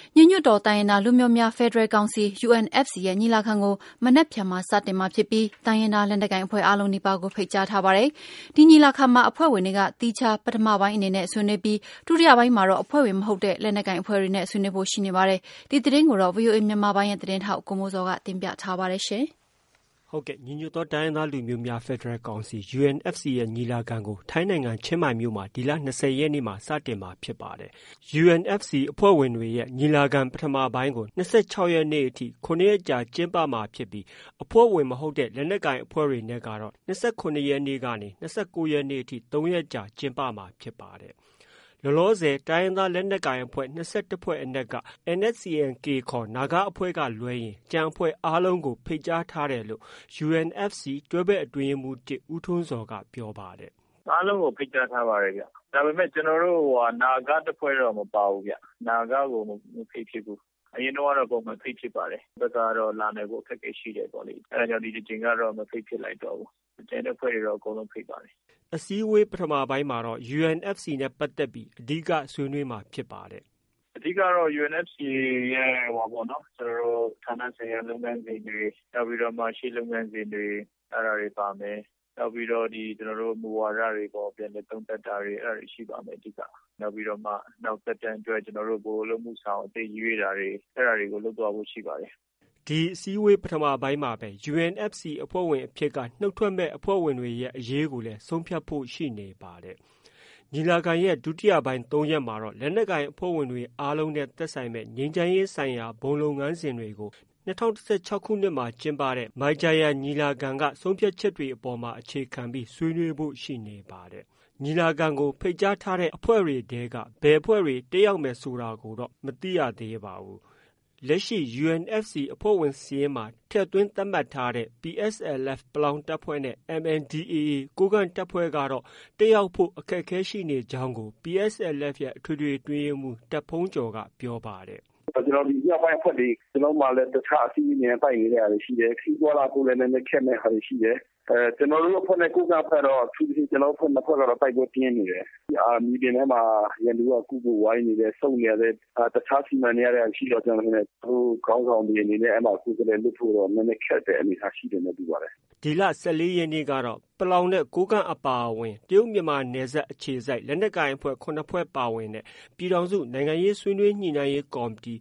ညီညွတ်တော်တိုင်းရင်းသားလူမျိုးများဖက်ဒရယ်ကောင်စီ UNFC ရဲ့ညီလာခံကိုမနက်ဖြန်မှာစတင်မှာဖြစ်ပြီးတိုင်းရင်းသားလက်နက်ကိုင်အဖွဲ့အားလုံးနီးပါးကိုဖိတ်ကြားထားပါတယ်။ဒီညီလာခံမှာအဖွဲ့ဝင်တွေကသီးခြားပထမပိုင်းအနေနဲ့ဆွေးနွေးပြီးဒုတိယပိုင်းမှာတော့အဖွဲ့ဝင်မဟုတ်တဲ့လက်နက်ကိုင်အဖွဲ့တွေနဲ့ဆွေးနွေးဖို့ရှိနေပါတယ်။ဒီသတင်းကိုတော့ VOA မြန်မာပိုင်းရဲ့သတင်းထောက်ကိုမိုးစောကတင်ပြထားပါတယ်ရှင်။ဟုတ်ကဲ့ညီညွတ်သောတိုင်းရင်းသားလူမျိုးများဖက်ဒရယ်ကောင်စီ UNFC ရဲ့ညီလာခံကိုထိုင်းနိုင်ငံချင်းမိုင်မြို့မှာဒီလ20ရက်နေ့မှာစတင်မှာဖြစ်ပါတယ်။ UNFC အဖွဲ့ဝင်တွေရဲ့ညီလာခံပထမပိုင်းကို26ရက်နေ့အထိ9ရက်ကြာကျင်းပမှာဖြစ်ပြီးအဖွဲ့ဝင်မဟုတ်တဲ့လက်နက်ကိုင်အဖွဲ့တွေနဲ့ကတော့29ရက်နေ့ကနေ29ရက်နေ့အထိ3ရက်ကြာကျင်းပမှာဖြစ်ပါတယ်။လောလောဆယ်တိုင်းရင်းသားလက်နက်ကိုင်အဖွဲ့21ဖွဲ့အနက်က NSCN-K ခေါ်နာဂအဖွဲ့ကလွဲရင်ကျန်အဖွဲ့အားလုံးကိုဖိတ်ကြားထားတယ်လို့ UNFC တွဲဘက်အတွင်းရေးမှူး1ဦးထွန်းဇော်ကပြောပါတယ်။အားလုံးကိုဖိတ်ကြားထားပါတယ်ဗျ။ဒါပေမဲ့ကျွန်တော်တို့နာဂတစ်ဖွဲ့တော့မပါဘူးဗျ။နာဂကိုမဖိတ်ဖြစ်ဘူး။အရင်တော့ပုံမှန်ဖိတ်ဖြစ်ပါတယ်။ဘက်ကတော့လာနိုင်ဖို့အခက်အခဲရှိတယ်ပေါ့လေ။အဲဒါကြောင့်ဒီတစ်ချိန်ကတော့မဖိတ်ဖြစ်လိုက်တော့ဘူး။ကျန်တဲ့ဖွဲ့တွေတော့အကုန်လုံးဖိတ်ပါတယ်။အစည်းအဝေးပထမပိုင်းမှာတော့ UNFC နဲ့ပတ်သက်ပြီးအဓိကဆွေးနွေးမှာဖြစ်ပါတယ်။အဓိကတော့ UNFC ရဲ့ကျွန်တော်တို့ဌာနဆိုင်ရာလုပ်ငန်းစဉ်တွေနောက်ပြီးတော့မှရှေ့လုပ်ငန်းစဉ်တွေအဲ့ဒါတွေပါမယ်။နောက်ပြီးတော့ကျွန်တော်တို့မူဝါဒတွေပေါ်ပြန်လည်သုံးသပ်တာတွေအဲ့ဒါတွေရှိပါမယ်အဓိက။နောက်ပြီးတော့မှနောက်သက်တမ်းအတွက်ကျွန်တော်တို့ဘိုးလုံးမှုဆောင်အသေးရွေးတာတွေအဲ့ဒါတွေကိုလုပ်သွားဖို့ရှိပါတယ်။ဒီအစည်းအဝေးပထမပိုင်းမှာပဲ UNFC အဖွဲ့ဝင်အဖြစ်ကနှုတ်ထွက်မဲ့အဖွဲ့ဝင်တွေရဲ့အရေးကိုလည်းဆုံးဖြတ်ဖို့ရှိနေပါတယ်။ညီလာခံရဲ့ဒုတိယပိုင်း3ရက်မှာတော့လက်နက်ကိုင်အဖွဲ့ဝင်တွေအားလုံးနဲ့သက်ဆိုင်မဲ့ငြိမ်းချမ်းရေးဆိုင်ရာဘုံလုပ်ငန်းစဉ်တွေကို2016ခုနှစ်မှာကျင်းပတဲ့မိုင်ဂျာယာညီလာခံကဆုံးဖြတ်ချက်တွေအပေါ်မှာအခြေခံပြီးဆွေးနွေးဖို့ရှိနေပါတယ်။ညီလာခံကိုဖိတ်ကြားထားတဲ့အဖွဲ့တွေထဲကဘယ်အဖွဲ့တွေတက်ရောက်မယ်ဆိုတာကိုတော့မသိရသေးပါဘူး။လက်ရှိ UNFC အဖွဲ့ဝင်စာရင်းမှာထည့်သွင်းသတ်မှတ်ထားတဲ့ PSLF ပလောင်တပ်ဖွဲ့နဲ့ MNDAA ကိုးကန့်တပ်ဖွဲ့ကတော့တက်ရောက်ဖို့အခက်အခဲရှိနေကြောင်းကို PSLF ရဲ့အထွေထွေအတွင်းရေးမှူးတပ်ဖုံးကျော်ကပြောပါတယ်။ကျွန်တော်ဒီညပိုင်းအဖွဲ့တွေကျွန်တော်မှလည်းတခြားအစည်းအဝေးနေပိုက်နေရတယ်ရှိတယ်ခီးသွားလာဖို့လည်းနည်းနည်းခက်နေဟာရှိတယ်ကျွန်တော်တို့အဖွဲ့နဲ့ကိုကအဖွဲ့တော့သူကျွန်တော်အဖွဲ့နှစ်ဖွဲ့ကတော့တိုက်ပွဲပြင်းနေတယ်။မြေပြင်ထဲမှာရန်သူကကုဖို့ဝိုင်းနေတယ်စုံနေရတယ်တခြားစီမံနေရတဲ့ရှိတော့ကျွန်တော်လည်းသူခေါင်းဆောင်တွေအနေနဲ့အမှကုကလေးလွတ်ဖို့တော့နည်းနည်းခက်တယ်အနေအထားရှိတယ်လို့ပြောပါတယ်။ဒီလ14ရက်နေ့ကတော့ပလောင်နဲ့ကိုးကန့်အပါအဝင်တရုတ်မြန်မာနယ်စပ်အခြေစိုက်လက်နက်ကိုင်အဖွဲ့9ဖွဲ့ပါဝင်တဲ့ပြည်ထောင်စုနိုင်ငံရေးဆွေးနွေးညှိနှိုင်းရေးကော်မတီ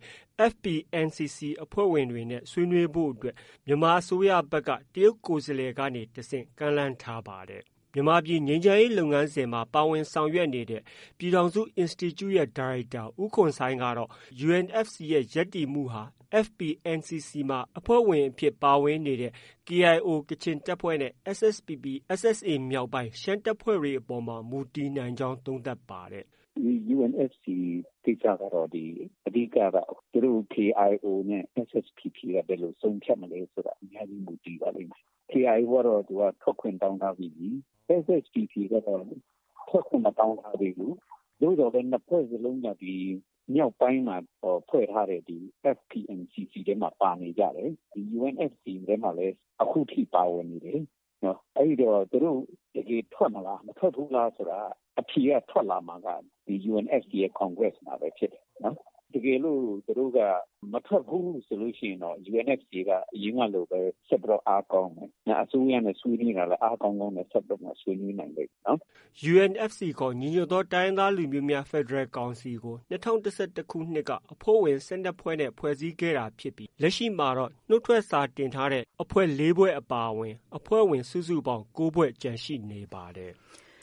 FPNCC အဖွဲ့ဝင်တွေနဲ့ဆွေးနွေးဖို့အတွက်မြန်မာအစိုးရဘက်ကတရုတ်ကိုယ်စားလှယ်ကနေတဆင့်ကမ်းလှမ်းထားပါတယ်။မြန်မာပြည်ငြိမ်းချမ်းရေးလုပ်ငန်းစဉ်မှာပါဝင်ဆောင်ရွက်နေတဲ့ပြည်ထောင်စု Institute ရဲ့ဒါရိုက်တာဦးခွန်ဆိုင်ကတော့ UNFC ရဲ့ယက်တီမှုဟာ FPNCC မှာအဖွဲ့ဝင်အဖြစ်ပါဝင်နေတဲ့ KIO ကချင်တပ်ဖွဲ့နဲ့ SSPP SSA မြောက်ပိုင်းရှမ်းတပ်ဖွဲ့တွေအပေါ်မှာမူတည်နိုင်ကြောင်းသုံးသပ်ပါတယ်။ UNFC ကိစ္စကတော့အဓိကသူတို့ KIO နဲ့ SSPP ကဘယ်လိုဆုံးဖြတ်မလဲဆိုတာအများကြီးမူတည်ပါလိမ့်မယ်။ KIO ကတော့သူကထွက်ခွင့်တောင်းထားပြီးပြီ။ SSPP ကတော့ထွက်ခွင့်မတောင်းထားသေးဘူး။သို့တော်လည်းနှစ်ဖွဲ့စလုံးကဒီမြောက်ပိုင်းမှာဖွဲ့ထားတဲ့ဒီ FPNCC ထဲမှာပါနေကြတယ်။ဒီ UNFC ထဲမှာလည်းအခုထိပါဝင်နေတယ်။နော်အဲ့တော့သူတို့တကယ်ထွက်မလားမထွက်ဘူးလားဆိုတာအဖြေကထွက်လာမှာကဒီ UNFC ရဲ့ Congress မှာပဲဖြစ်တယ်နော်တကယ်လို့သူတို့ကမထွက်ဘူးဆိုလို့ရှိရင်တော့ UNFC ကအရင်ကလိုပဲဆက်ပြီးတော့အားကောင်းတယ်။အစိုးရနဲ့ဆွေးနွေးတာလည်းအားကောင်းနဲ့ဆက်ပြီးတော့ဆွေးနွေးနိုင်တယ်နော် UNFC ခေါ်ညီညွတ်သောတိုင်းရင်းသားလူမျိုးများဖက်ဒရယ်ကောင်စီကို2011ခုနှစ်ကအဖွဲ့ဝင်12ဖွဲ့နဲ့ဖွဲ့စည်းခဲ့တာဖြစ်ပြီးလက်ရှိမှာတော့နှုတ်ထွက်စာတင်ထားတဲ့အဖွဲ့4ဖွဲ့အပါအဝင်အဖွဲ့ဝင်စုစုပေါင်း9ဖွဲ့ကျန်ရှိနေပါတယ်။